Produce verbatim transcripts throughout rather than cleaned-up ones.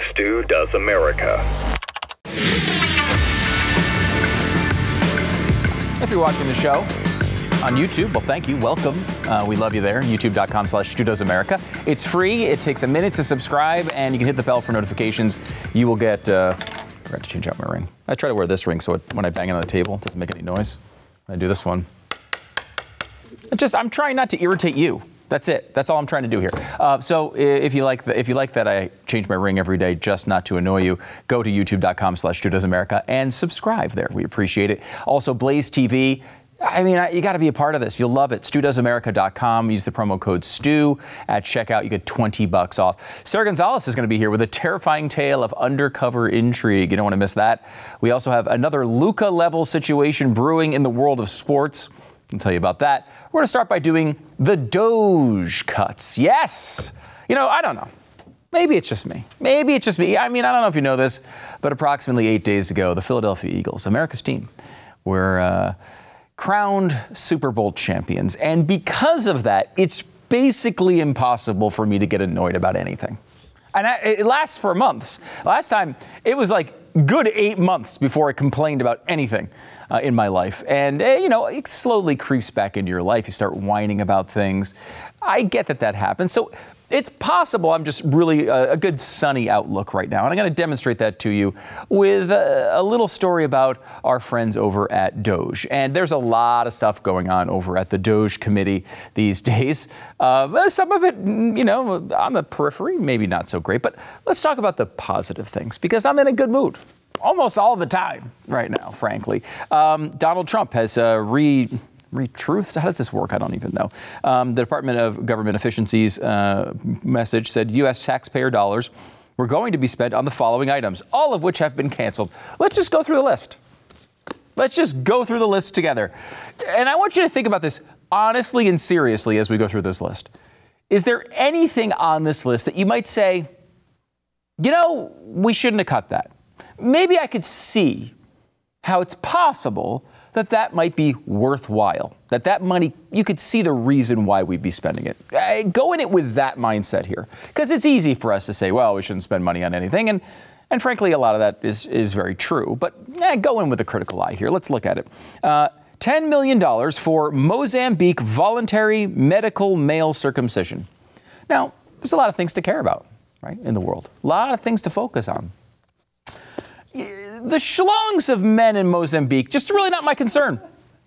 Stu Does America. If you're watching the show on YouTube, well, thank you. Welcome. Uh, we love you there. YouTube.com slash Stu Does America. It's free. It takes a minute to subscribe, and you can hit the bell for notifications. You will get... Uh, I forgot to change out my ring. I try to wear this ring so it, when I bang it on the table, it doesn't make any noise. I do this one. It just, I'm trying not to irritate you. That's it. That's all I'm trying to do here. Uh, so if you like the, if you like that I change my ring every day just not to annoy you, go to YouTube.com slash Stu Does America and subscribe there. We appreciate it. Also, Blaze T V. I mean, you got to be a part of this. You'll love it. Stu Does America dot com. Use the promo code Stu at checkout. You get twenty bucks off. Sarah Gonzalez is going to be here with a terrifying tale of undercover intrigue. You don't want to miss that. We also have another Luka-level situation brewing in the world of sports. I'll tell you about that. We're going to start by doing the Doge cuts. Yes. You know, I don't know. Maybe it's just me. Maybe it's just me. I mean, I don't know if you know this, but approximately eight days ago, the Philadelphia Eagles, America's team, were... Uh, crowned Super Bowl champions. And because of that, it's basically impossible for me to get annoyed about anything. And I, it lasts for months. Last time, it was like good eight months before I complained about anything uh, in my life. And, uh, you know, it slowly creeps back into your life. You start whining about things. I get that that happens. So it's possible I'm just really a, a good sunny outlook right now. And I'm going to demonstrate that to you with a, a little story about our friends over at Doge. And there's a lot of stuff going on over at the Doge committee these days. Uh, some of it, you know, on the periphery, maybe not so great. But let's talk about the positive things because I'm in a good mood almost all the time right now, frankly. Um, Donald Trump has uh, re... Retruthed? How does this work? I don't even know. Um, the Department of Government Efficiency's uh, message said U S taxpayer dollars were going to be spent on the following items, all of which have been canceled. Let's just go through the list. Let's just go through the list together. And I want you to think about this honestly and seriously as we go through this list. Is there anything on this list that you might say, you know, we shouldn't have cut that? Maybe I could see how it's possible that that might be worthwhile, that that money, you could see the reason why we'd be spending it. Uh, go in it with that mindset here, because it's easy for us to say, well, we shouldn't spend money on anything. And and frankly, a lot of that is, is very true. But eh, go in with a critical eye here. Let's look at it. Uh, ten million dollars for Mozambique voluntary medical male circumcision. Now, there's a lot of things to care about, right, in the world. A lot of things to focus on. The schlongs of men in Mozambique, just really not my concern.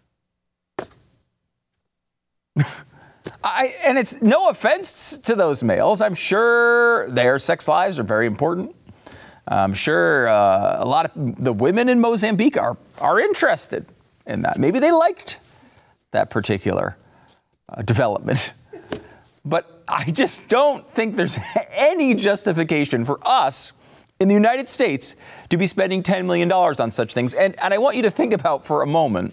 I, and it's no offense to those males. I'm sure their sex lives are very important. I'm sure uh, a lot of the women in Mozambique are, are interested in that. Maybe they liked that particular uh, development. But I just don't think there's any justification for us in the United States to be spending ten million dollars on such things. And, and I want you to think about for a moment,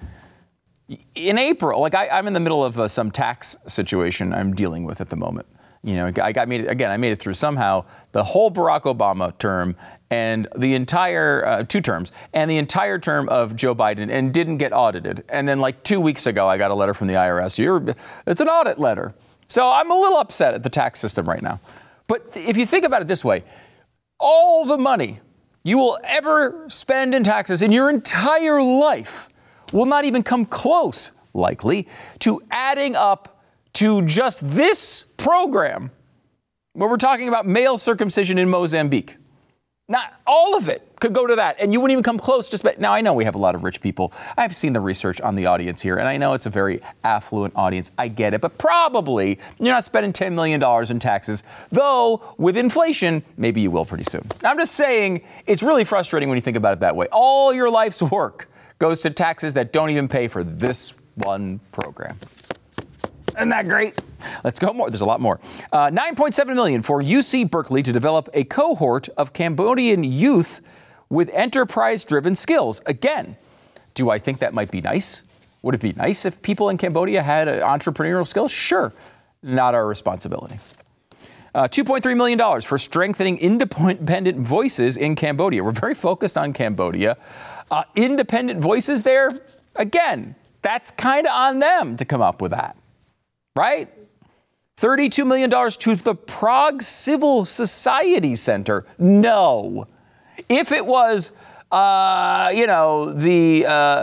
in April, like I, I'm in the middle of uh, some tax situation I'm dealing with at the moment. You know, I got made it, again, I made it through somehow the whole Barack Obama term and the entire, uh, two terms, and the entire term of Joe Biden and didn't get audited. And then like two weeks ago, I got a letter from the I R S. You're, it's an audit letter. So I'm a little upset at the tax system right now. But if you think about it this way, all the money you will ever spend in taxes in your entire life will not even come close, likely, to adding up to just this program where we're talking about male circumcision in Mozambique. Not all of it could go to that, and you wouldn't even come close. Just now, I know we have a lot of rich people. I've seen the research on the audience here, and I know it's a very affluent audience. I get it, but probably you're not spending ten million dollars in taxes, though with inflation, maybe you will pretty soon. I'm just saying it's really frustrating when you think about it that way. All your life's work goes to taxes that don't even pay for this one program. Isn't that great? Let's go more. There's a lot more. Uh, nine point seven million dollars for U C Berkeley to develop a cohort of Cambodian youth with enterprise-driven skills. Again, do I think that might be nice? Would it be nice if people in Cambodia had uh, entrepreneurial skills? Sure. Not our responsibility. Uh, two point three million dollars for strengthening independent voices in Cambodia. We're very focused on Cambodia. Uh, independent voices there, again, that's kind of on them to come up with that. Right? thirty-two million dollars to the Prague Civil Society Center. No. If it was, uh, you know, the, uh,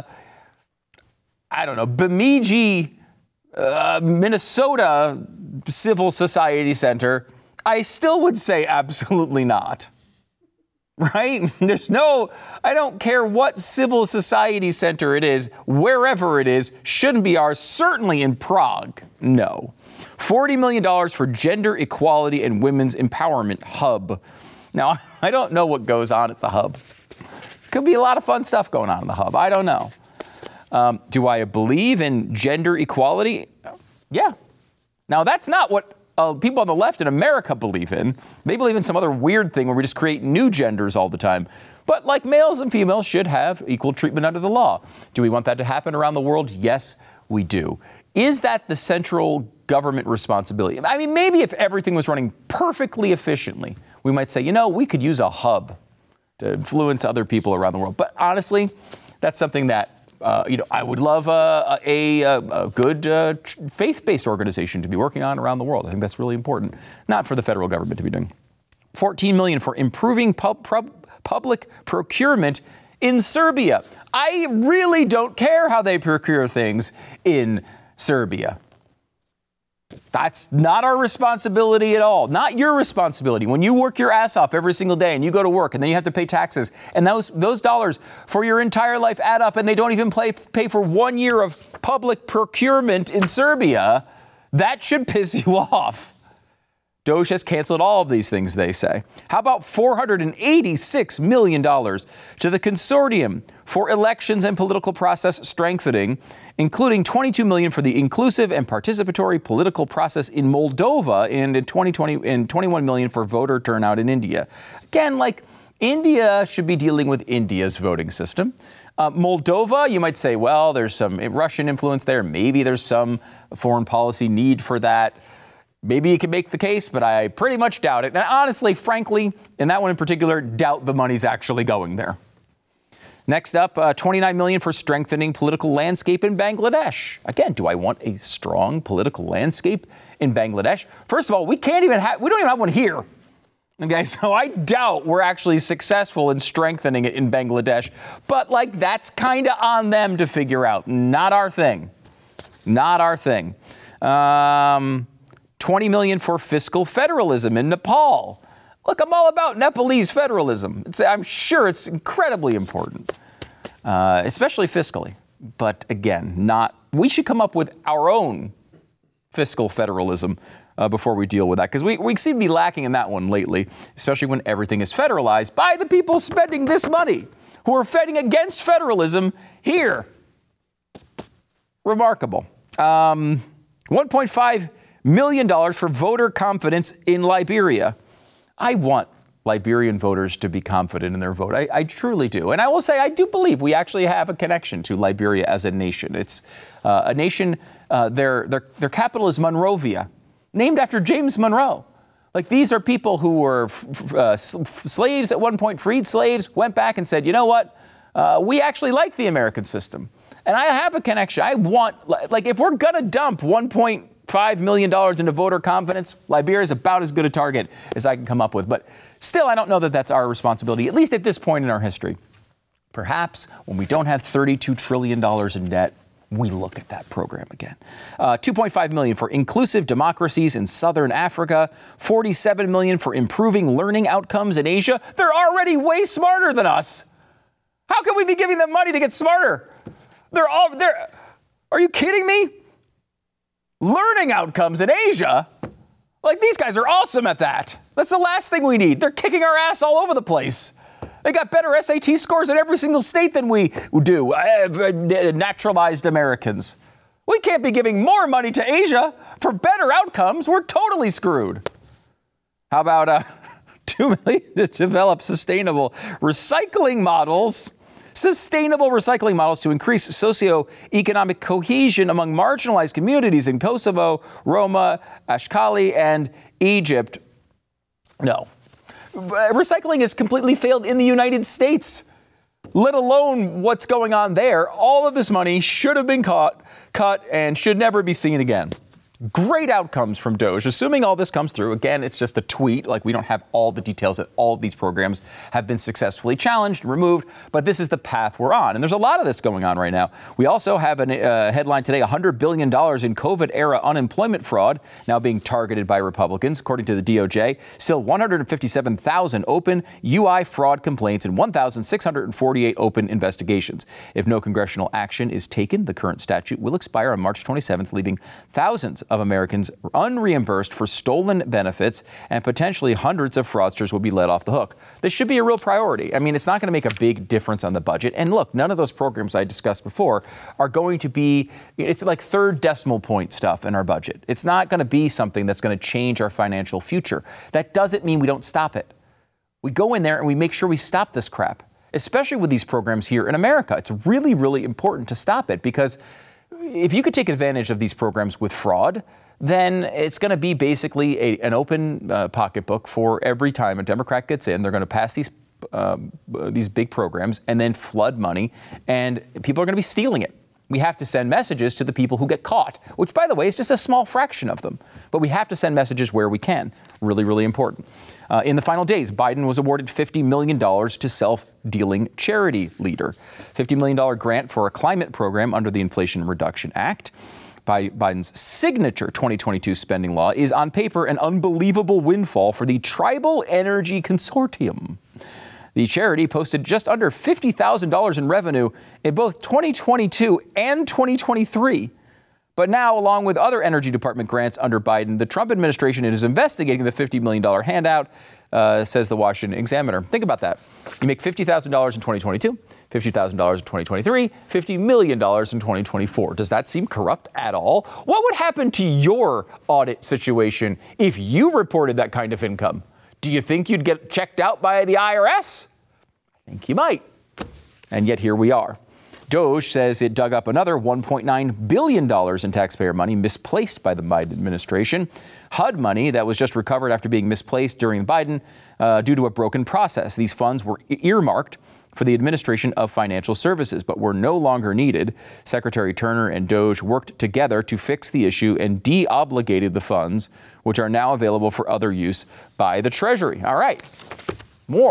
I don't know, Bemidji, uh, Minnesota Civil Society Center, I still would say absolutely not. Right? There's no, I don't care what civil society center it is, wherever it is, shouldn't be ours, certainly in Prague. No. forty million dollars for Gender Equality and Women's Empowerment Hub. Now, I don't know what goes on at the hub. Could be a lot of fun stuff going on in the hub. I don't know. Um, do I believe in gender equality? Yeah. Now, that's not what Uh, people on the left in America believe in. They believe in some other weird thing where we just create new genders all the time. But like males and females should have equal treatment under the law. Do we want that to happen around the world? Yes, we do. Is that the central government responsibility? I mean, maybe if everything was running perfectly efficiently, we might say, you know, we could use a hub to influence other people around the world. But honestly, that's something that Uh, you know, I would love uh, a, a, a good uh, faith-based organization to be working on around the world. I think that's really important, not for the federal government to be doing. fourteen million dollars for improving pub, pub, public procurement in Serbia. I really don't care how they procure things in Serbia. That's not our responsibility at all. Not your responsibility. When you work your ass off every single day and you go to work and then you have to pay taxes and those those dollars for your entire life add up and they don't even pay, pay for one year of public procurement in Serbia, that should piss you off. Doge has canceled all of these things, they say. How about four hundred eighty-six million dollars to the Consortium for Elections and Political Process Strengthening, including twenty-two million dollars for the inclusive and participatory political process in Moldova and in twenty twenty and twenty-one million dollars for voter turnout in India. Again, like India should be dealing with India's voting system. Uh, Moldova, you might say, well, there's some Russian influence there. Maybe there's some foreign policy need for that. Maybe you can make the case, but I pretty much doubt it. And honestly, frankly, in that one in particular, doubt the money's actually going there. Next up, uh, twenty-nine million dollars for strengthening political landscape in Bangladesh. Again, do I want a strong political landscape in Bangladesh? First of all, we can't even have, we don't even have one here. Okay, so I doubt we're actually successful in strengthening it in Bangladesh. But like, that's kind of on them to figure out. Not our thing. Not our thing. Um... twenty million dollars for fiscal federalism in Nepal. Look, I'm all about Nepalese federalism. It's, I'm sure it's incredibly important, uh, especially fiscally. But again, not. We should come up with our own fiscal federalism uh, before we deal with that, because we, we seem to be lacking in that one lately, especially when everything is federalized by the people spending this money, who are fighting against federalism here. Remarkable. Um, one point five million dollars for voter confidence in Liberia. I want Liberian voters to be confident in their vote. I, I truly do. And I will say, I do believe we actually have a connection to Liberia as a nation. It's uh, a nation, uh, their, their, their capital is Monrovia, named after James Monroe. Like, these are people who were f- uh, slaves at one point, freed slaves, went back and said, you know what? Uh, we actually like the American system. And I have a connection. I want, like, if we're going to dump one point five million dollars into voter confidence, Liberia is about as good a target as I can come up with. But still, I don't know that that's our responsibility, at least at this point in our history. Perhaps when we don't have thirty-two trillion dollars in debt, we look at that program again. Uh, two point five million dollars for inclusive democracies in Southern Africa, forty-seven million dollars for improving learning outcomes in Asia. They're already way smarter than us. How can we be giving them money to get smarter? They're all, they're, are you kidding me? Learning outcomes in Asia? Like, these guys are awesome at that. That's the last thing we need. They're kicking our ass all over the place. They got better S A T scores in every single state than we do, uh, naturalized Americans. We can't be giving more money to Asia for better outcomes. We're totally screwed. How about uh, two million dollars to develop sustainable recycling models? Sustainable recycling models to increase socioeconomic cohesion among marginalized communities in Kosovo, Roma, Ashkali, and Egypt. No. Recycling has completely failed in the United States, let alone what's going on there. All of this money should have been caught, cut and should never be seen again. Great outcomes from Doge. Assuming all this comes through, again, it's just a tweet. Like, we don't have all the details that all of these programs have been successfully challenged and removed, but this is the path we're on. And there's a lot of this going on right now. We also have a uh, headline today, one hundred billion dollars in COVID-era unemployment fraud now being targeted by Republicans, according to the D O J. Still one hundred fifty-seven thousand open U I fraud complaints and one thousand six hundred forty-eight open investigations. If no congressional action is taken, the current statute will expire on March twenty-seventh, leaving thousands of Americans unreimbursed for stolen benefits, and potentially hundreds of fraudsters will be let off the hook. This should be a real priority. I mean, it's not going to make a big difference on the budget. And look, none of those programs I discussed before are going to be, it's like third decimal point stuff in our budget. It's not going to be something that's going to change our financial future. That doesn't mean we don't stop it. We go in there and we make sure we stop this crap, especially with these programs here in America. It's really, really important to stop it, because if you could take advantage of these programs with fraud, then it's going to be basically a, an open uh, pocketbook for every time a Democrat gets in. They're going to pass these um, these big programs and then flood money, and people are going to be stealing it. We have to send messages to the people who get caught, which, by the way, is just a small fraction of them. But we have to send messages where we can. Really, really important. Uh, in the final days, Biden was awarded fifty million dollars to self-dealing charity leader. fifty million dollars grant for a climate program under the Inflation Reduction Act. By Biden's signature twenty twenty-two spending law is on paper an unbelievable windfall for the Tribal Energy Consortium. The charity posted just under fifty thousand dollars in revenue in both twenty twenty-two and twenty twenty-three. But now, along with other Energy Department grants under Biden, the Trump administration is investigating the fifty million dollars handout, uh, says the Washington Examiner. Think about that. You make fifty thousand dollars in twenty twenty-two, fifty thousand dollars in twenty twenty-three, fifty million dollars in twenty twenty-four. Does that seem corrupt at all? What would happen to your audit situation if you reported that kind of income? Do you think you'd get checked out by the I R S? I think you might. And yet here we are. Doge says it dug up another one point nine billion dollars in taxpayer money misplaced by the Biden administration. H U D money that was just recovered after being misplaced during Biden uh, due to a broken process. These funds were earmarked for the administration of financial services, but were no longer needed. Secretary Turner and Doge worked together to fix the issue and de-obligated the funds, which are now available for other use by the Treasury. All right, more.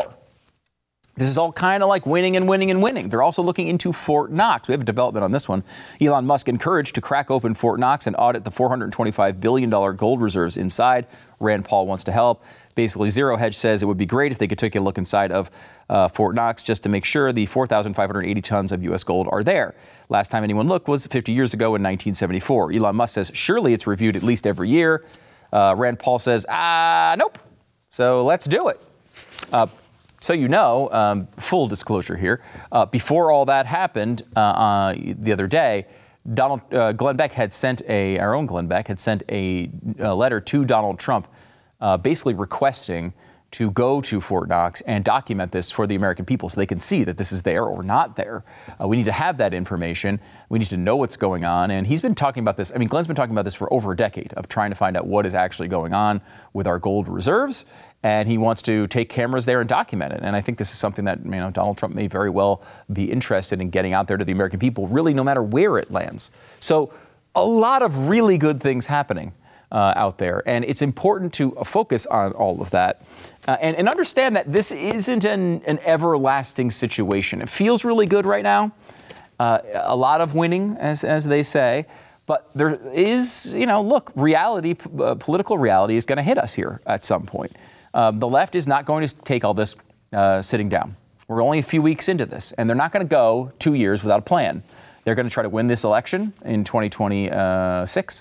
This is all kind of like winning and winning and winning. They're also looking into Fort Knox. We have a development on this one. Elon Musk encouraged to crack open Fort Knox and audit the four hundred twenty-five billion dollars gold reserves inside. Rand Paul wants to help. Basically, Zero Hedge says it would be great if they could take a look inside of uh, Fort Knox just to make sure the four thousand five hundred eighty tons of U S gold are there. Last time anyone looked was fifty years ago in nineteen seventy-four. Elon Musk says surely it's reviewed at least every year. Uh, Rand Paul says, ah, nope. So let's do it. Uh, So you know, um, full disclosure here, uh, before all that happened uh, uh, the other day, Donald uh, Glenn Beck had sent a, our own Glenn Beck had sent a, a letter to Donald Trump uh, basically requesting to go to Fort Knox and document this for the American people so they can see that this is there or not there. Uh, we need to have that information. We need to know what's going on. And he's been talking about this. I mean, Glenn's been talking about this for over a decade of trying to find out what is actually going on with our gold reserves. And he wants to take cameras there and document it. And I think this is something that, you know, Donald Trump may very well be interested in getting out there to the American people, really no matter where it lands. So a lot of really good things happening uh, out there. And it's important to focus on all of that uh, and, and understand that this isn't an, an everlasting situation. It feels really good right now. Uh, a lot of winning, as, as they say. But there is, you know, look, reality, uh, political reality is going to hit us here at some point. Um, the left is not going to take all this uh, sitting down. We're only a few weeks into this, and they're not going to go two years without a plan. They're going to try to win this election in twenty twenty-six,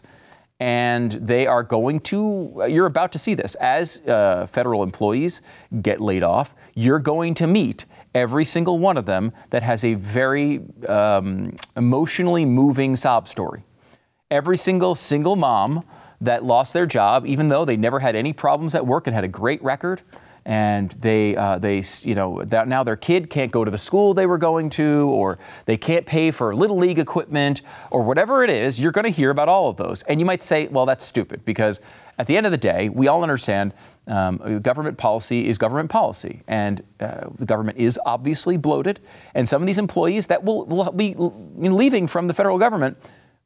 and they are going to, you're about to see this. As uh, federal employees get laid off, you're going to meet every single one of them that has a very um, emotionally moving sob story. Every single single mom that lost their job, even though they never had any problems at work and had a great record, and they, uh, they, you know, that now their kid can't go to the school they were going to, or they can't pay for Little League equipment, or whatever it is, you're going to hear about all of those. And you might say, well, that's stupid, because at the end of the day, we all understand um, government policy is government policy, and uh, the government is obviously bloated, and some of these employees that will, will be leaving from the federal government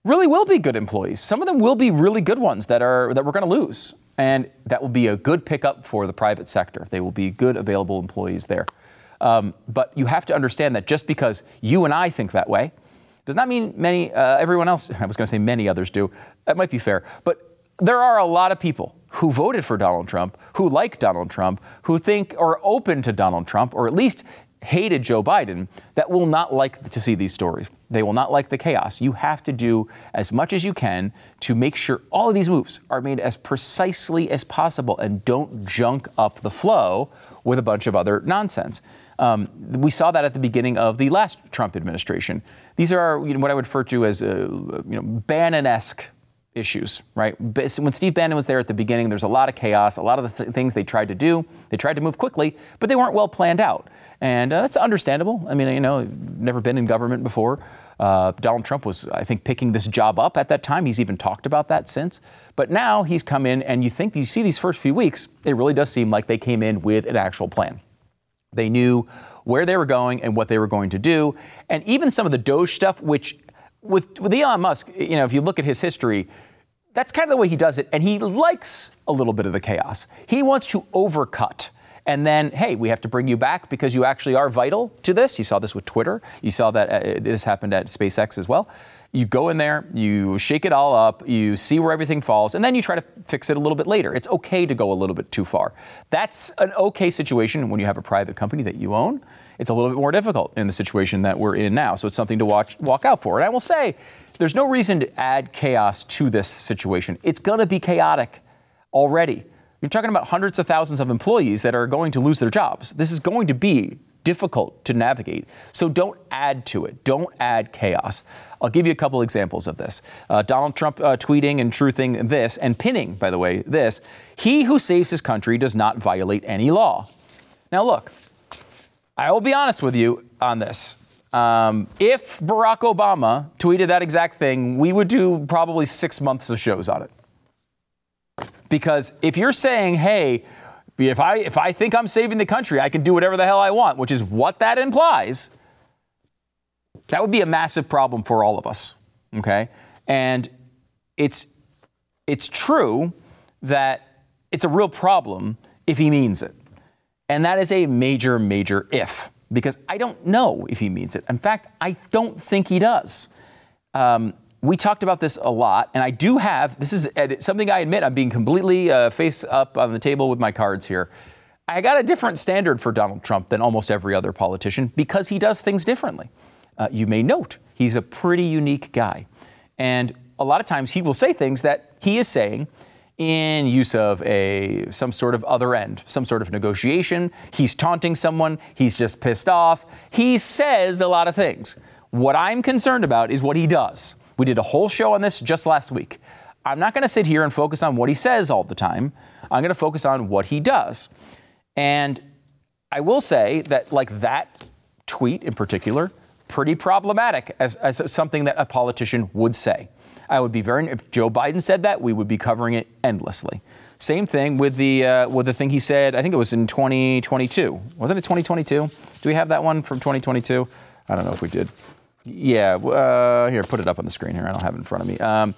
really will be good employees. Some of them will be really good ones that are that we're going to lose. And that will be a good pickup for the private sector. They will be good available employees there. Um, but you have to understand that just because you and I think that way does not mean many, uh, everyone else, I was going to say many others do. That might be fair. But there are a lot of people who voted for Donald Trump, who like Donald Trump, who think are open to Donald Trump, or at least hated Joe Biden, that will not like to see these stories. They will not like the chaos. You have to do as much as you can to make sure all of these moves are made as precisely as possible and don't junk up the flow with a bunch of other nonsense. Um, we saw that at the beginning of the last Trump administration. These are you know, what I would refer to as uh, you know, Bannon-esque issues, right? When Steve Bannon was there at the beginning, there's a lot of chaos, a lot of the th- things they tried to do. They tried to move quickly, but they weren't well planned out. And uh, that's understandable. I mean, you know, never been in government before. Uh, Donald Trump was, I think, picking this job up at that time. He's even talked about that since. But now he's come in, and you think, you see these first few weeks, it really does seem like they came in with an actual plan. They knew where they were going and what they were going to do. And even some of the Doge stuff, which with, with Elon Musk, you know, if you look at his history, that's kind of the way he does it. And he likes a little bit of the chaos. He wants to overcut. And then, hey, we have to bring you back because you actually are vital to this. You saw this with Twitter. You saw that uh, this happened at SpaceX as well. You go in there, you shake it all up, you see where everything falls, and then you try to fix it a little bit later. It's okay to go a little bit too far. That's an okay situation when you have a private company that you own. It's a little bit more difficult in the situation that we're in now. So it's something to watch, walk out for. And I will say, there's no reason to add chaos to this situation. It's going to be chaotic already. You're talking about hundreds of thousands of employees that are going to lose their jobs. This is going to be difficult to navigate. So don't add to it. Don't add chaos. I'll give you a couple examples of this. Uh, Donald Trump uh, tweeting and truthing this and pinning, by the way, this. He who saves his country does not violate any law. Now, look, I will be honest with you on this. Um, if Barack Obama tweeted that exact thing, we would do probably six months of shows on it. Because if you're saying, hey, if I if I think I'm saving the country, I can do whatever the hell I want, which is what that implies, that would be a massive problem for all of us. Okay? And it's it's true that it's a real problem if he means it. And that is a major, major if. Because I don't know if he means it. In fact, I don't think he does. Um, we talked about this a lot, and I do have, this is something I admit, I'm being completely uh, face up on the table with my cards here. I got a different standard for Donald Trump than almost every other politician because he does things differently. Uh, you may note he's a pretty unique guy. And a lot of times he will say things that he is saying in use of a some sort of other end, some sort of negotiation. He's taunting someone. He's just pissed off. He says a lot of things. What I'm concerned about is what he does. We did a whole show on this just last week. I'm not going to sit here and focus on what he says all the time. I'm going to focus on what he does. And I will say that, like, that tweet in particular, pretty problematic as, as something that a politician would say. I would be very, if Joe Biden said that, we would be covering it endlessly. Same thing with the uh, with the thing he said, I think it was in twenty twenty-two. Wasn't it twenty twenty-two? Do we have that one from twenty twenty-two? I don't know if we did. Yeah, uh, here, put it up on the screen here. I don't have it in front of me. Um,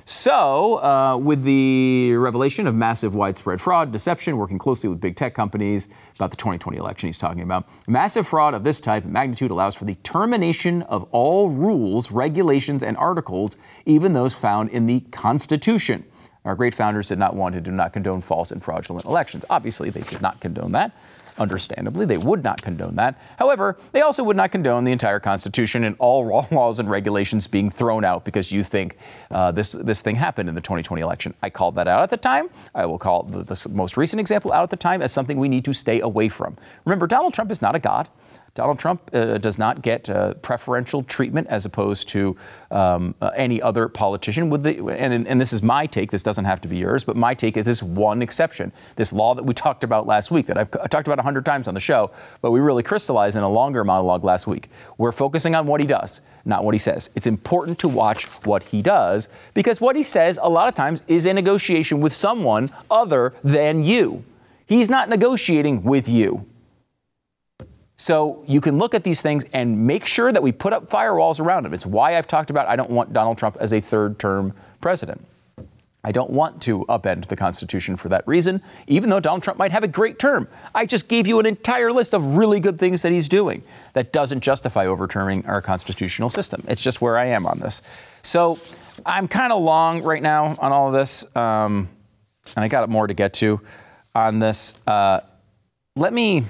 so, uh, with the revelation of massive widespread fraud, deception, working closely with big tech companies, about the twenty twenty election he's talking about, massive fraud of this type and magnitude allows for the termination of all rules, regulations, and articles, even those found in the Constitution. Our great founders did not want to do not condone false and fraudulent elections. Obviously, they did not condone that. Understandably, they would not condone that. However, they also would not condone the entire Constitution and all laws and regulations being thrown out because you think uh, this this thing happened in the twenty twenty election. I called that out at the time. I will call the, the most recent example out at the time as something we need to stay away from. Remember, Donald Trump is not a god. Donald Trump uh, does not get uh, preferential treatment as opposed to um, uh, any other politician. With the, and, and this is my take. This doesn't have to be yours, but my take is this one exception. This law that we talked about last week, that I've I talked about a hundred times on the show, but we really crystallized in a longer monologue last week. We're focusing on what he does, not what he says. It's important to watch what he does because what he says a lot of times is a negotiation with someone other than you. He's not negotiating with you. So you can look at these things and make sure that we put up firewalls around them. It's why I've talked about I don't want Donald Trump as a third-term president. I don't want to upend the Constitution for that reason, even though Donald Trump might have a great term. I just gave you an entire list of really good things that he's doing. That doesn't justify overturning our constitutional system. It's just where I am on this. So I'm kind of long right now on all of this, um, and I got more to get to on this. Uh, let me...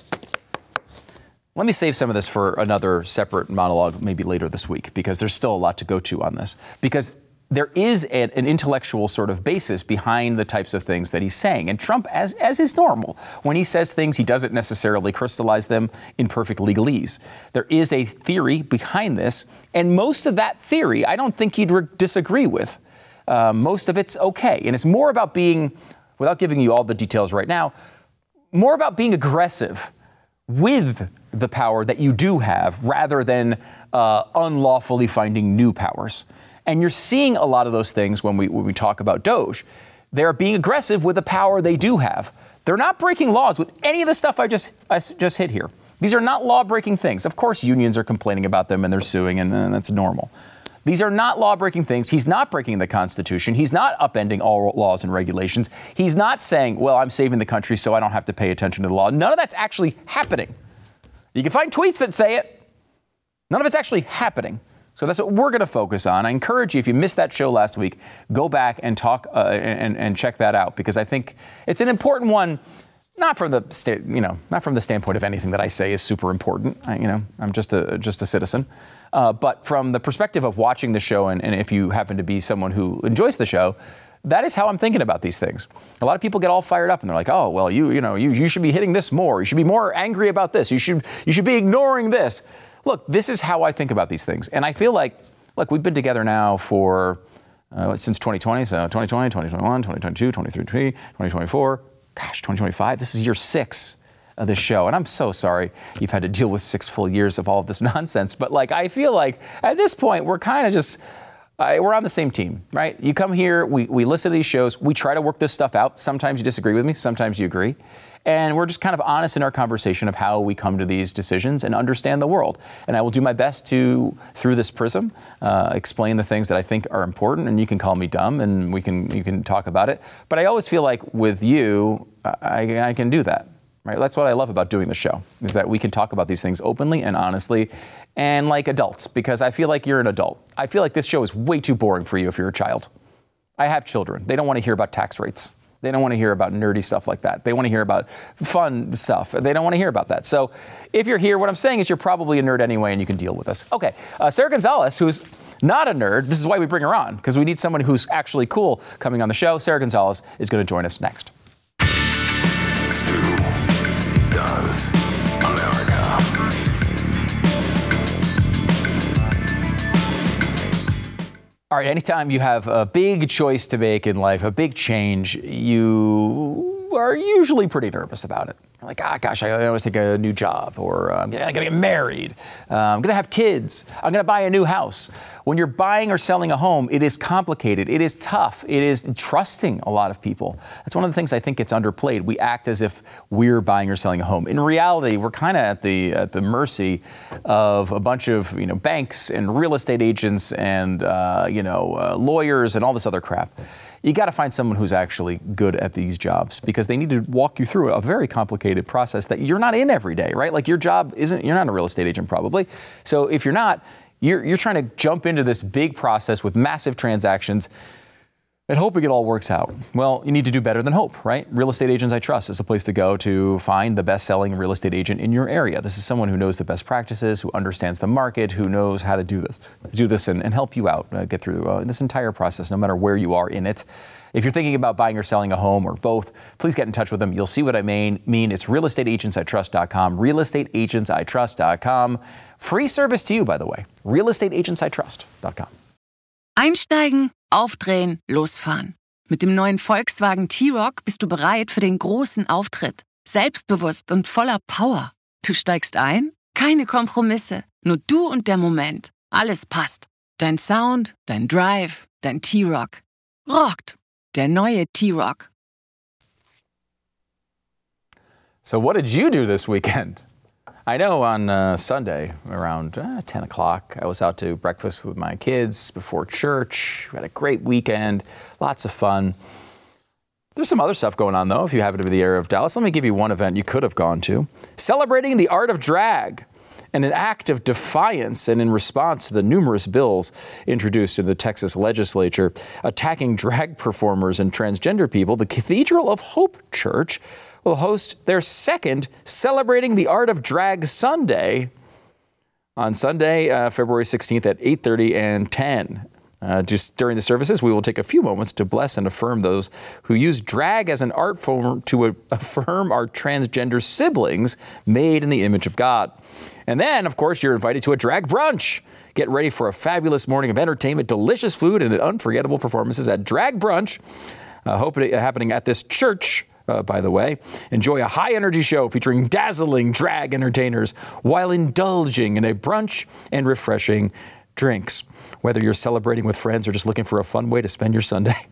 Let me save some of this for another separate monologue maybe later this week, because there's still a lot to go to on this. Because there is a, an intellectual sort of basis behind the types of things that he's saying. And Trump, as, as is normal, when he says things, he doesn't necessarily crystallize them in perfect legalese. There is a theory behind this, and most of that theory I don't think he'd re- disagree with. Uh, most of it's okay. And it's more about being, without giving you all the details right now, more about being aggressive with the power that you do have rather than uh, unlawfully finding new powers. And you're seeing a lot of those things when we when we talk about Doge. They're being aggressive with the power they do have. They're not breaking laws with any of the stuff I just I just hit here. These are not law-breaking things. Of course, unions are complaining about them and they're suing, and uh, that's normal. These are not law-breaking things. He's not breaking the Constitution. He's not upending all laws and regulations. He's not saying, well, I'm saving the country so I don't have to pay attention to the law. None of that's actually happening. You can find tweets that say it. None of it's actually happening. So that's what we're going to focus on. I encourage you, if you missed that show last week, go back and talk uh, and, and check that out, because I think it's an important one. Not from the sta- you know, not from the standpoint of anything that I say is super important. I, you know, I'm just a just a citizen. Uh, but from the perspective of watching the show, and, and if you happen to be someone who enjoys the show, that is how I'm thinking about these things. A lot of people get all fired up and they're like, oh, well, you you know, you, you should be hitting this more. You should be more angry about this. You should you should be ignoring this. Look, this is how I think about these things. And I feel like, look, we've been together now for uh, since twenty twenty. So twenty twenty, twenty twenty-one, twenty twenty-two, twenty twenty-three, twenty twenty-four. Gosh, twenty twenty-five. This is year six of this show. And I'm so sorry you've had to deal with six full years of all of this nonsense. But like, I feel like at this point, we're kind of just, uh, we're on the same team, right? You come here, we, we listen to these shows, we try to work this stuff out. Sometimes you disagree with me, sometimes you agree. And we're just kind of honest in our conversation of how we come to these decisions and understand the world. And I will do my best to, through this prism, uh, explain the things that I think are important. And you can call me dumb and we can you can talk about it. But I always feel like with you, I, I can do that. Right? That's what I love about doing the show, is that we can talk about these things openly and honestly and like adults, because I feel like you're an adult. I feel like this show is way too boring for you if you're a child. I have children. They don't want to hear about tax rates. They don't want to hear about nerdy stuff like that. They want to hear about fun stuff. They don't want to hear about that. So if you're here, what I'm saying is you're probably a nerd anyway, and you can deal with this. Okay, uh, Sarah Gonzalez, who's not a nerd, this is why we bring her on, because we need someone who's actually cool coming on the show. Sarah Gonzalez is going to join us next. All right, anytime you have a big choice to make in life, a big change, you are usually pretty nervous about it. You're like, ah, gosh, I want to take a new job, or uh, I'm going to get married, uh, I'm going to have kids, I'm going to buy a new house. When you're buying or selling a home, it is complicated, it is tough, it is trusting a lot of people. That's one of the things I think gets underplayed. We act as if we're buying or selling a home. In reality, we're kind of at the at the mercy of a bunch of you know banks and real estate agents and uh, you know uh, lawyers and all this other crap. You got to find someone who's actually good at these jobs, because they need to walk you through a very complicated process that you're not in every day, right? Like your job isn't, you're not a real estate agent probably. So if you're not, you're, you're trying to jump into this big process with massive transactions and hoping it all works out. Well, you need to do better than hope, right? Real Estate Agents I Trust is a place to go to find the best-selling real estate agent in your area. This is someone who knows the best practices, who understands the market, who knows how to do this, do this and, and help you out, uh, get through uh, this entire process, no matter where you are in it. If you're thinking about buying or selling a home or both, please get in touch with them. You'll see what I mean. mean. It's real estate agents I trust dot com, real estate agents I trust dot com. Free service to you, by the way, real estate agents I trust dot com. Einsteigen, aufdrehen, losfahren. Mit dem neuen Volkswagen T-Roc bist du bereit für den großen Auftritt. Selbstbewusst und voller Power. Du steigst ein? Keine Kompromisse. Nur du und der Moment. Alles passt. Dein Sound, dein Drive, dein T-Roc. Rockt. Der neue T-Roc. So what did you do this weekend? I know on uh, Sunday around uh, ten o'clock, I was out to breakfast with my kids before church. We had a great weekend, lots of fun. There's some other stuff going on, though, if you happen to be in the area of Dallas. Let me give you one event you could have gone to. Celebrating the art of drag, and an act of defiance and in response to the numerous bills introduced in the Texas legislature attacking drag performers and transgender people, the Cathedral of Hope Church will host their second Celebrating the Art of Drag Sunday on Sunday, uh, February sixteenth at eight thirty and ten. Uh, just during the services, we will take a few moments to bless and affirm those who use drag as an art form to a- affirm our transgender siblings made in the image of God. And then, of course, you're invited to a drag brunch. Get ready for a fabulous morning of entertainment, delicious food, and unforgettable performances at Drag Brunch, uh, hoping, uh, happening at this church. Uh, by the way, enjoy a high-energy show featuring dazzling drag entertainers while indulging in a brunch and refreshing drinks. Whether you're celebrating with friends or just looking for a fun way to spend your Sunday.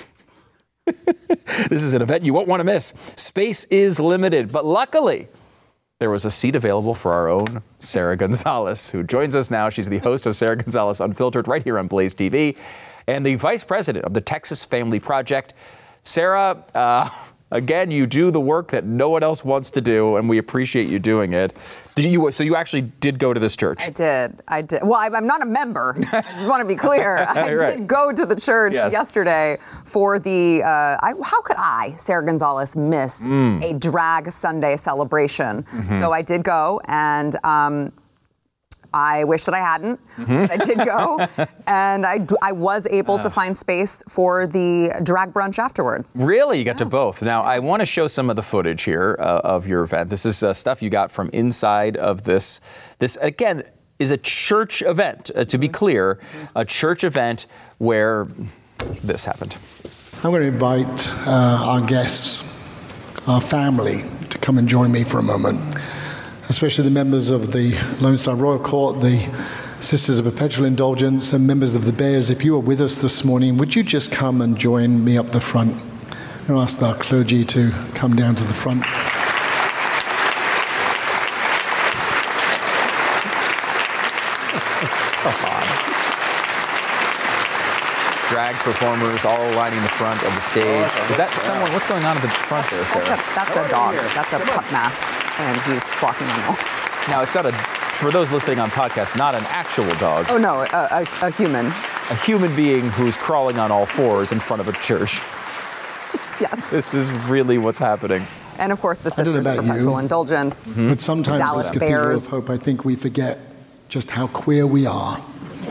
This is an event you won't want to miss. Space is limited, but luckily, there was a seat available for our own Sarah Gonzalez, who joins us now. She's the host of Sarah Gonzalez Unfiltered right here on Blaze T V and the vice president of the Texas Family Project. Sarah, uh, again, you do the work that no one else wants to do, and we appreciate you doing it. Did you? So you actually did go to this church? I did. I did. Well, I, I'm not a member. I just want to be clear. I right. did go to the church yes. yesterday for the, uh, I, how could I, Sarah Gonzalez, miss mm. a drag Sunday celebration? Mm-hmm. So I did go, and um, I wish that I hadn't, mm-hmm. but I did go, and I, I was able uh. to find space for the drag brunch afterward. Really? You got yeah. to both. Now, I want to show some of the footage here uh, of your event. This is uh, stuff you got from inside of this. This, again, is a church event, uh, to be clear, mm-hmm. a church event where this happened. I'm going to invite uh, our guests, our family, to come and join me for a moment. Especially the members of the Lone Star Royal Court, the Sisters of Perpetual Indulgence, and members of the Bears. If you are with us this morning, would you just come and join me up the front? I'm going to ask our clergy to come down to the front. Drag performers all lining the front of the stage. Is that someone? What's going on at the front there, Sarah? That's a, that's a dog. That's a pup mask, and he's walking on walls. Now, it's not a, for those listening on podcast, not an actual dog. Oh, no, a, a, a human. A human being who's crawling on all fours in front of a church. Yes. This is really what's happening. And, of course, the Sisters of Perpetual you, Indulgence, mm-hmm. But sometimes Dallas as Cathedral Bears. of Hope, I think we forget just how queer we are.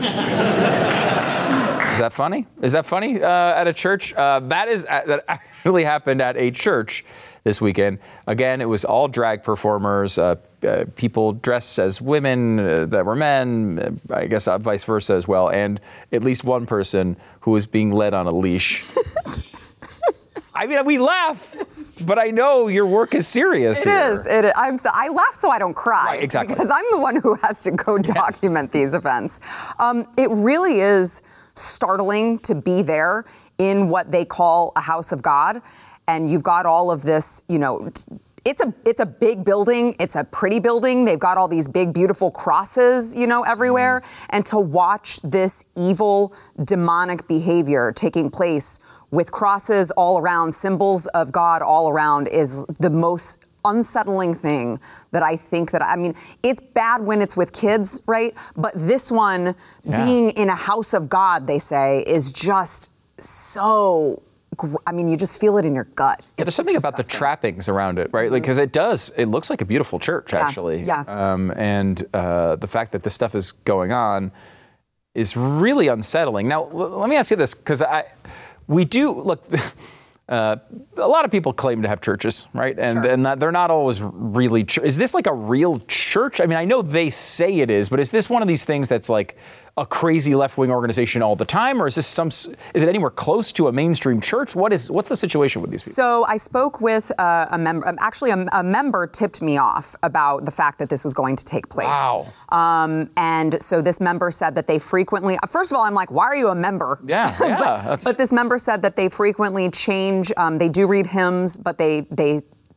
Is that funny? Is that funny uh, at a church? Uh, that is uh, that actually happened at a church this weekend. Again, it was all drag performers, uh, uh, people dressed as women uh, that were men, uh, I guess uh, vice versa as well, and at least one person who was being led on a leash. I mean, we laugh, but I know your work is serious. It here. is. It is. I'm so, I laugh so I don't cry. Right, exactly. Because I'm the one who has to go document these events. Um, it really is startling to be there in what they call a house of God. And you've got all of this, you know, it's a it's a big building. It's a pretty building. They've got all these big, beautiful crosses, you know, everywhere. Mm. And to watch this evil, demonic behavior taking place with crosses all around, symbols of God all around, is the most unsettling thing that I think that, I mean, it's bad when it's with kids, right? But this one, yeah. being in a house of God, they say, is just so, I mean, you just feel it in your gut. Yeah, there's something about the trappings around it, right? Like, because it does, it looks like a beautiful church, yeah. actually. Yeah. Um, and uh, the fact that this stuff is going on is really unsettling. Now, l- let me ask you this, because I, we do, look, uh, a lot of people claim to have churches, right? And, sure. and they're not always really, ch- is this like a real church? I mean, I know they say it is, but is this one of these things that's like a crazy left-wing organization all the time, or is this some? Is it anywhere close to a mainstream church? What is? What's the situation with these people? So I spoke with uh, a member. Actually, a, a member tipped me off about the fact that this was going to take place. Wow. Um, and so this member said that they frequently. First of all, I'm like, why are you a member? Yeah, yeah. but, that's... but this member said that they frequently change. Um, they do read hymns, but they they.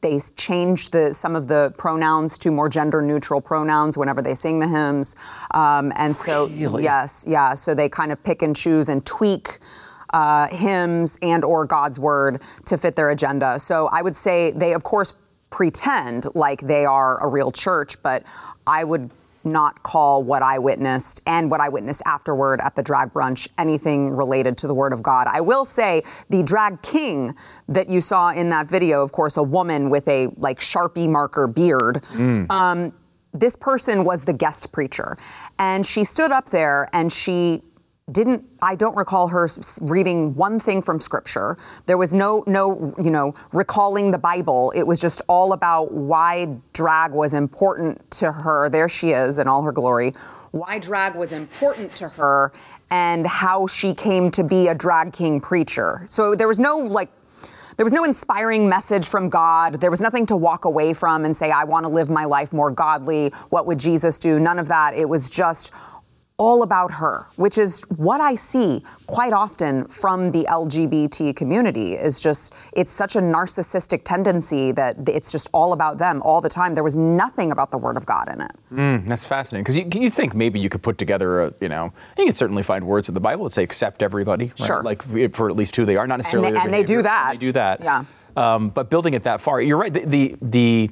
they change the some of the pronouns to more gender-neutral pronouns whenever they sing the hymns. Um, and so, Really? yes, yeah. So they kind of pick and choose and tweak uh, hymns and or God's word to fit their agenda. So I would say they, of course, pretend like they are a real church, but I would not call what I witnessed and what I witnessed afterward at the drag brunch anything related to the Word of God. I will say the drag king that you saw in that video, of course, a woman with a like Sharpie marker beard, mm. um, this person was the guest preacher. And she stood up there and she didn't, I don't recall her reading one thing from scripture. There was no, no, you know, recalling the Bible. It was just all about why drag was important to her. There she is in all her glory. Why drag was important to her and how she came to be a drag king preacher. So there was no like, there was no inspiring message from God. There was nothing to walk away from and say, I want to live my life more godly. What would Jesus do? None of that. It was just all about her, which is what I see quite often from the L G B T community is just, it's such a narcissistic tendency that it's just all about them all the time. There was nothing about the Word of God in it. Mm, that's fascinating. Because you, you think maybe you could put together a, you know, you could certainly find words in the Bible that say accept everybody. Right? Sure. Like for at least who they are, not necessarily And they, their and they do that. They do that. Yeah. Um, but building it that far, you're right. The, the, the,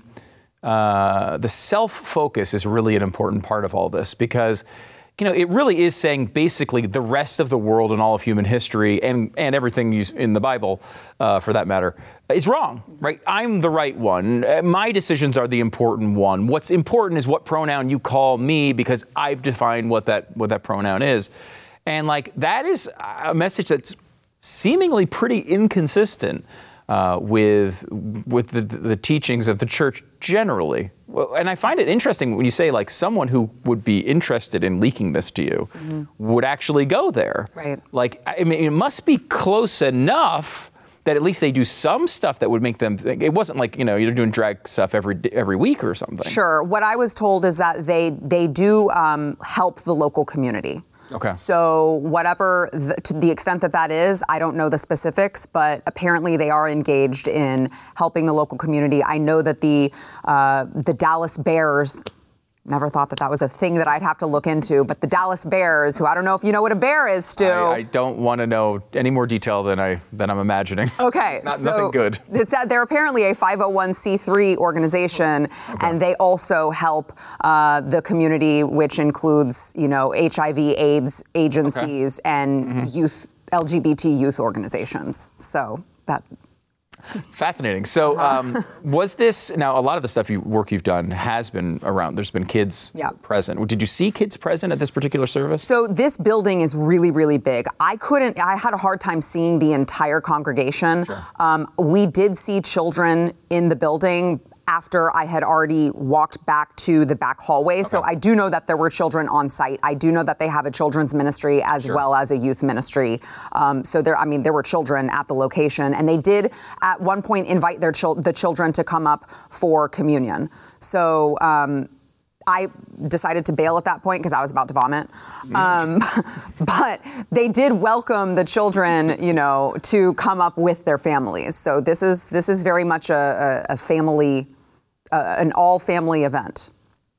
uh, the self-focus is really an important part of all this because you know, it really is saying basically the rest of the world and all of human history and, and everything you, in the Bible, uh, for that matter, is wrong, right? I'm the right one. My decisions are the important one. What's important is what pronoun you call me because I've defined what that what that pronoun is. And like that is a message that's seemingly pretty inconsistent uh, with with the, the teachings of the church generally. And I find it interesting when you say like someone who would be interested in leaking this to you mm-hmm. would actually go there. Right. Like, I mean, it must be close enough that at least they do some stuff that would make them think. It wasn't like, you know, you're doing drag stuff every every week or something. Sure. What I was told is that they they do um, help the local community. Okay. So whatever, the, to the extent that that is, I don't know the specifics, but apparently they are engaged in helping the local community. I know that the uh, the Dallas Bears, never thought that that was a thing that I'd have to look into, but the Dallas Bears, who I don't know if you know what a bear is, Stu. I, I don't want to know any more detail than, I, than I'm imagining. Okay. Not, so nothing good. It's, uh, they're apparently a five oh one c three organization, okay. and they also help uh, the community, which includes, you know, H I V AIDS agencies okay. and mm-hmm. youth, L G B T youth organizations. So that... Fascinating. So um, was this, now a lot of the stuff you work you've done has been around, there's been kids yeah. present. Did you see kids present at this particular service? So this building is really, really big. I couldn't, I had a hard time seeing the entire congregation. Sure. Um, we did see children in the building after I had already walked back to the back hallway. Okay. So I do know that there were children on site. I do know that they have a children's ministry as sure. well as a youth ministry. Um, so there, I mean, there were children at the location, and they did at one point invite their chil- the children to come up for communion. So um, I decided to bail at that point because I was about to vomit. Um, but they did welcome the children, you know, to come up with their families. So this is this is very much a, a, a family. Uh, an all-family event.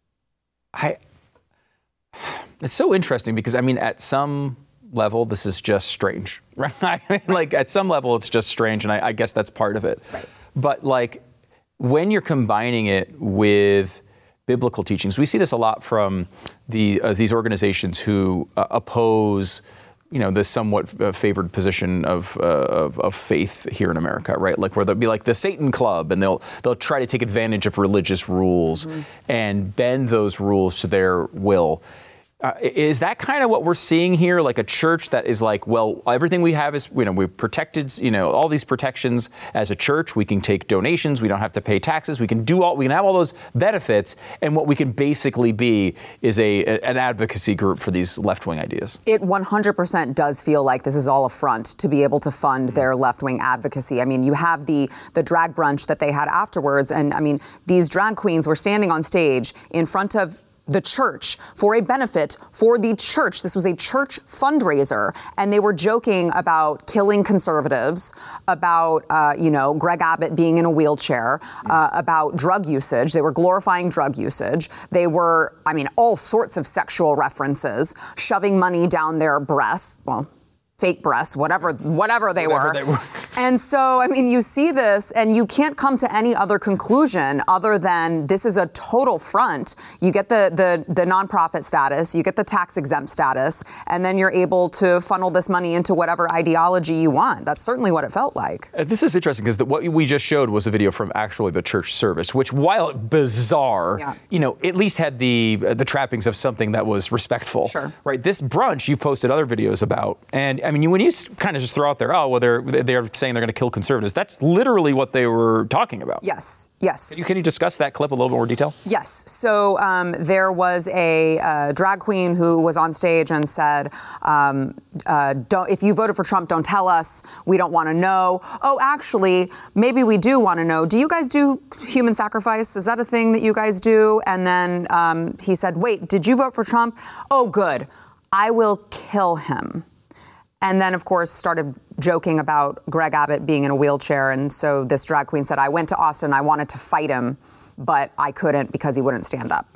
I. It's so interesting because, I mean, at some level, this is just strange, right? I mean, like, at some level, it's just strange, and I, I guess that's part of it. Right. But, like, when you're combining it with biblical teachings, we see this a lot from the uh, these organizations who uh, oppose you know, the somewhat uh, favored position of, uh, of of faith here in America, right? Like where they'll be like the Satan Club, and they'll they'll try to take advantage of religious rules mm-hmm. and bend those rules to their will. Uh, is that kind of what we're seeing here? Like a church that is like, well, everything we have is, you know, we've protected, you know, all these protections as a church. We can take donations. We don't have to pay taxes. We can do all, we can have all those benefits. And what we can basically be is a, an advocacy group for these left-wing ideas. It one hundred percent does feel like this is all a front to be able to fund their left-wing advocacy. I mean, you have the, the drag brunch that they had afterwards. And I mean, these drag queens were standing on stage in front of the church for a benefit for the church. This was a church fundraiser, and they were joking about killing conservatives, about, uh, you know, Greg Abbott being in a wheelchair, uh, about drug usage. They were glorifying drug usage. They were, I mean, all sorts of sexual references, shoving money down their breasts. Well, fake breasts, whatever, whatever they whatever were. They were. And so, I mean, you see this and you can't come to any other conclusion other than this is a total front. You get the, the, the nonprofit status, you get the tax exempt status, and then you're able to funnel this money into whatever ideology you want. That's certainly what it felt like. Uh, this is interesting because what we just showed was a video from actually the church service, which, while bizarre, yeah. you know, at least had the uh, the trappings of something that was respectful. Sure. Right. This brunch you've posted other videos about, and I mean, you, when you kind of just throw out there, oh, well, they're they're saying they're going to kill conservatives. That's literally what they were talking about. Yes. Yes. Can you, can you discuss that clip a little bit more detail? Yes. So um, there was a uh, drag queen who was on stage and said, um, uh, don't, if you voted for Trump, don't tell us. We don't want to know. Oh, actually, maybe we do want to know. Do you guys do human sacrifice? Is that a thing that you guys do? And then um, he said, wait, did you vote for Trump? Oh, good. I will kill him. And then, of course, started joking about Greg Abbott being in a wheelchair. And so this drag queen said, I went to Austin, I wanted to fight him, but I couldn't because he wouldn't stand up.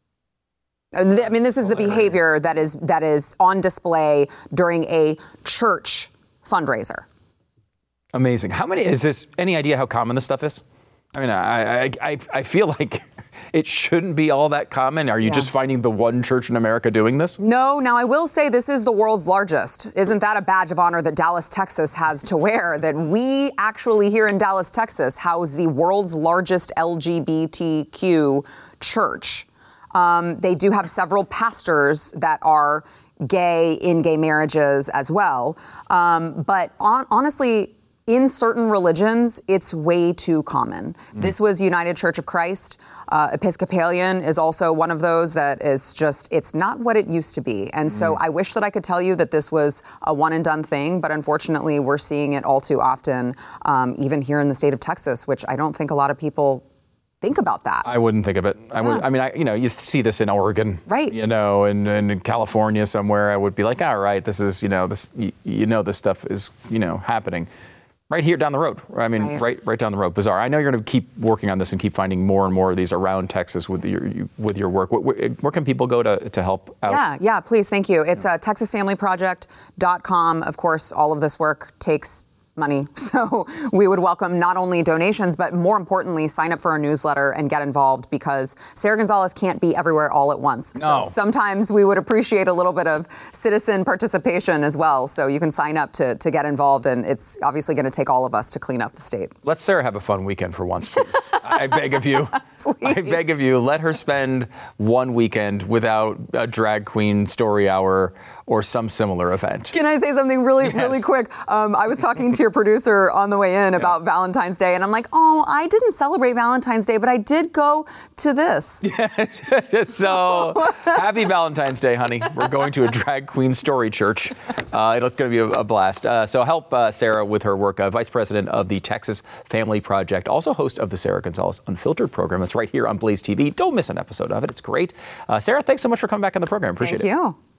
I mean, this is the behavior that is that is on display during a church fundraiser. Amazing. How many, is this, any idea how common this stuff is? I mean, I I, I, I feel like it shouldn't be all that common. Are you yeah. just finding the one church in America doing this? No. Now, I will say this is the world's largest. Isn't that a badge of honor that Dallas, Texas has to wear? That we actually here in Dallas, Texas house the world's largest L G B T Q church. Um, they do have several pastors that are gay in gay marriages as well. Um, but on, honestly, in certain religions, it's way too common. Mm. This was United Church of Christ. Uh, Episcopalian is also one of those that is just, it's not what it used to be. And so mm. I wish that I could tell you that this was a one and done thing, but unfortunately we're seeing it all too often, um, even here in the state of Texas, which I don't think a lot of people think about that. I wouldn't think of it. I yeah. would. I mean, I, you know, you see this in Oregon, right? You know, and, and in California somewhere, I would be like, all right, this is, you know, this, you, you know, this stuff is, you know, happening. Right here down the road. I mean, right, right, right down the road. Bizarre. I know you're going to keep working on this and keep finding more and more of these around Texas with your you, with your work. Where, where can people go to, to help out? Yeah, yeah, please, thank you. It's uh, texas family project dot com. Of course, all of this work takes money. So we would welcome not only donations, but more importantly, sign up for our newsletter and get involved, because Sara Gonzales can't be everywhere all at once. No. So sometimes we would appreciate a little bit of citizen participation as well. So you can sign up to, to get involved, and it's obviously going to take all of us to clean up the state. Let Sara have a fun weekend for once, please. I beg of you. Please. I beg of you, let her spend one weekend without a drag queen story hour or some similar event. Can I say something really, yes. really quick? Um, I was talking to your producer on the way in about yeah. Valentine's Day, and I'm like, oh, I didn't celebrate Valentine's Day, but I did go to this. So happy Valentine's Day, honey. We're going to a drag queen story church. Uh, it's going to be a, a blast. Uh, so help uh, Sara with her work, uh, Vice President of the Texas Family Project, also host of the Sara Gonzales Unfiltered program. That's right here on Blaze T V. Don't miss an episode of it. It's great. Uh, Sara, thanks so much for coming back on the program. Appreciate Thank it. Thank you.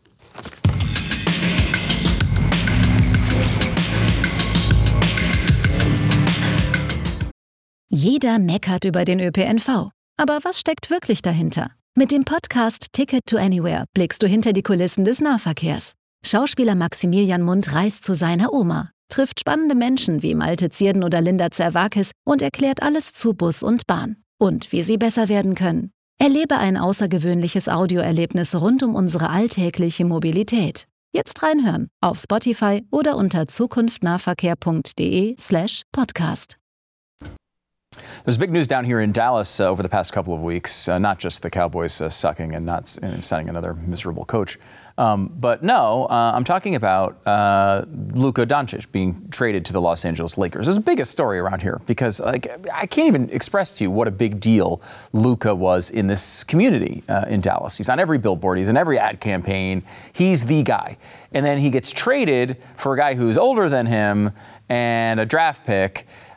Jeder meckert über den Ö P N V. Aber was steckt wirklich dahinter? Mit dem Podcast Ticket to Anywhere blickst du hinter die Kulissen des Nahverkehrs. Schauspieler Maximilian Mundt reist zu seiner Oma, trifft spannende Menschen wie Malte Zierden oder Linda Zerwakis und erklärt alles zu Bus und Bahn und wie sie besser werden können. Erlebe ein außergewöhnliches Audioerlebnis rund um unsere alltägliche Mobilität. Jetzt reinhören auf Spotify oder unter zukunftnahverkehr.de slash podcast. There's big news down here in Dallas uh, over the past couple of weeks, uh, not just the Cowboys uh, sucking and not and sending another miserable coach. Um, but no, uh, I'm talking about uh, Luka Doncic being traded to the Los Angeles Lakers. It's the biggest story around here because like, I can't even express to you what a big deal Luka was in this community uh, in Dallas. He's on every billboard. He's in every ad campaign. He's the guy. And then he gets traded for a guy who's older than him and a draft pick.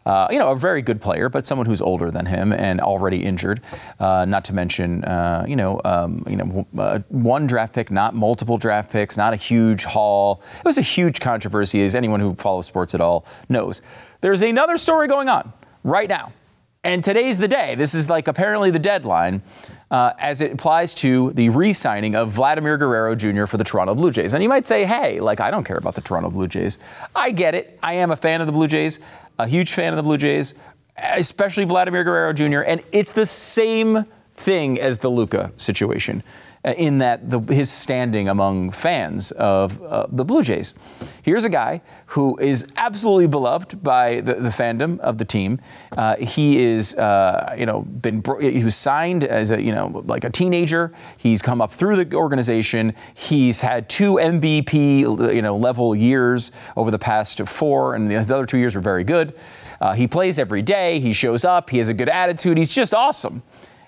Uh, you know, a very good player, but someone who's older than him and already injured. Uh, not to mention, uh, you know, um, you know, uh, one draft pick, not multiple draft picks, not a huge haul. It was a huge controversy, as anyone who follows sports at all knows. There's another story going on right now. And today's the day. This is like apparently the deadline uh, as it applies to the re-signing of Vladimir Guerrero Junior for the Toronto Blue Jays. And you might say, hey, like, I don't care about the Toronto Blue Jays. I get it. I am a fan of the Blue Jays, a huge fan of the Blue Jays, especially Vladimir Guerrero Junior And it's the same thing as the Luka situation, in that the, his standing among fans of uh, the Blue Jays. Here's a guy who is absolutely beloved by the, the fandom of the team. Uh, he is, uh, you know, been he was signed as a, you know, like a teenager. He's come up through the organization. He's had two M V P, you know, level years over the past four, and the other two years were very good. Uh, he plays every day. He shows up. He has a good attitude. He's just awesome.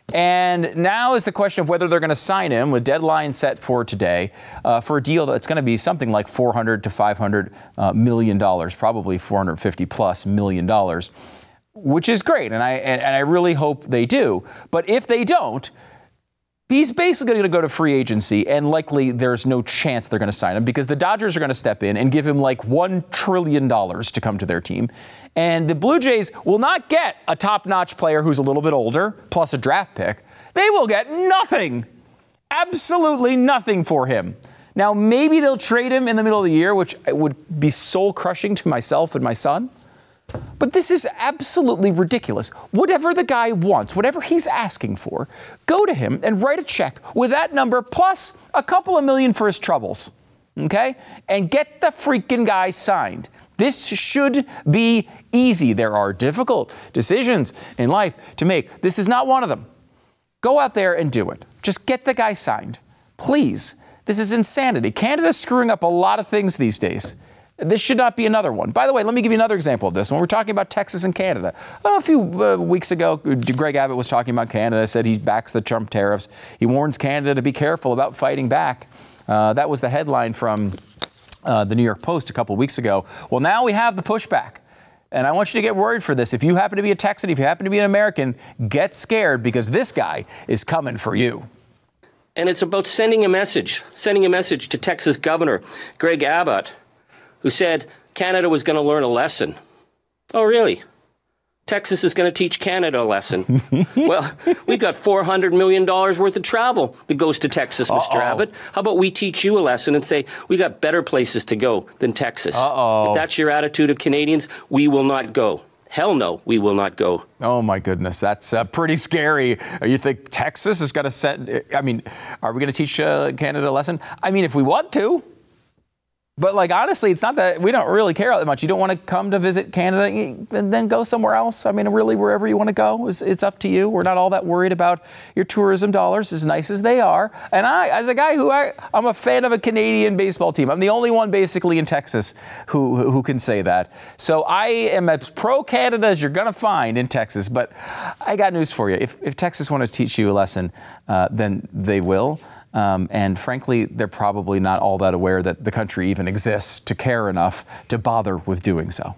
And now is the question of whether they're going to sign him, with deadline set for today, uh, for a deal that's going to be something like four hundred to five hundred uh, million dollars, probably four hundred fifty plus million dollars, which is great. And I and, and I really hope they do. But if they don't, he's basically going to go to free agency, and likely there's no chance they're going to sign him, because the Dodgers are going to step in and give him like one trillion dollars to come to their team. And the Blue Jays will not get a top-notch player who's a little bit older, plus a draft pick. They will get nothing, absolutely nothing for him. Now, maybe they'll trade him in the middle of the year, which would be soul-crushing to myself and my son. But this is absolutely ridiculous. Whatever the guy wants, whatever he's asking for, go to him and write a check with that number plus a couple of million for his troubles, okay? And get the freaking guy signed. This should be easy. There are difficult decisions in life to make. This is not one of them. Go out there and do it. Just get the guy signed. Please. This is insanity. Canada's screwing up a lot of things these days. This should not be another one. By the way, let me give you another example of this. When we're talking about Texas and Canada, a few uh, weeks ago, Greg Abbott was talking about Canada, said he backs the Trump tariffs. He warns Canada to be careful about fighting back. Uh, that was the headline from uh, the New York Post a couple weeks ago. Well, now we have the pushback. And I want you to get worried for this. If you happen to be a Texan, if you happen to be an American, get scared, because this guy is coming for you. And it's about sending a message, sending a message to Texas Governor Greg Abbott, who said Canada was going to learn a lesson. Oh, really? Texas is going to teach Canada a lesson. Well, we've got four hundred million dollars worth of travel that goes to Texas, Mister Uh-oh. Abbott. How about we teach you a lesson and say we got better places to go than Texas? Uh-oh. If that's your attitude of Canadians, we will not go. Hell no, we will not go. Oh, my goodness. That's uh, pretty scary. You think Texas is going to set... I mean, are we going to teach uh, Canada a lesson? I mean, if we want to. But, like, honestly, it's not that we don't really care that much. You don't want to come to visit Canada and then go somewhere else. I mean, really, wherever you want to go, it's, it's up to you. We're not all that worried about your tourism dollars, as nice as they are. And I, as a guy who I, I'm a fan of a Canadian baseball team, I'm the only one basically in Texas who, who can say that. So I am as pro-Canada as you're going to find in Texas. But I got news for you. If, if Texas want to teach you a lesson, uh, then they will. Um, and frankly, they're probably not all that aware that the country even exists to care enough to bother with doing so.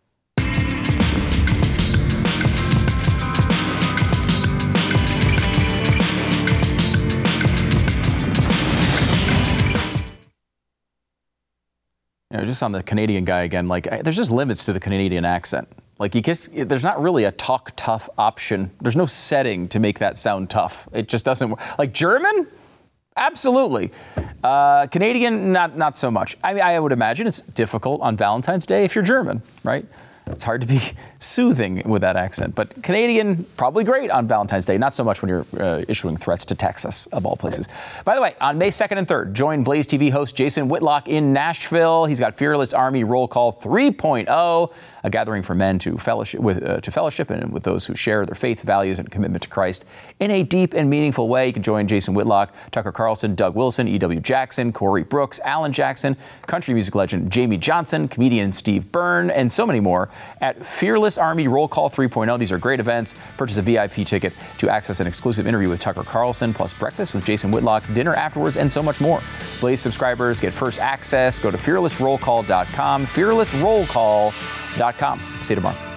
You know, just on the Canadian guy again, like, there's just limits to the Canadian accent. Like, you just, there's not really a talk tough option. There's no setting to make that sound tough. It just doesn't work. Like, German? Absolutely. Uh, Canadian, not not so much. I mean, I would imagine it's difficult on Valentine's Day if you're German, right? It's hard to be soothing with that accent. But Canadian, probably great on Valentine's Day. Not so much when you're uh, issuing threats to Texas, of all places. By the way, on May second and third, join Blaze T V host Jason Whitlock in Nashville. He's got Fearless Army Roll Call three point oh, a gathering for men to fellowship with uh, to fellowship and with those who share their faith, values, and commitment to Christ in a deep and meaningful way. You can join Jason Whitlock, Tucker Carlson, Doug Wilson, E W Jackson, Corey Brooks, Alan Jackson, country music legend Jamie Johnson, comedian Steve Byrne, and so many more at Fearless Army Roll Call three point oh. These are great events. Purchase a V I P ticket to access an exclusive interview with Tucker Carlson, plus breakfast with Jason Whitlock, dinner afterwards, and so much more. Blaze subscribers get first access. Go to fearless roll call dot com, fearless roll call dot com. See you tomorrow.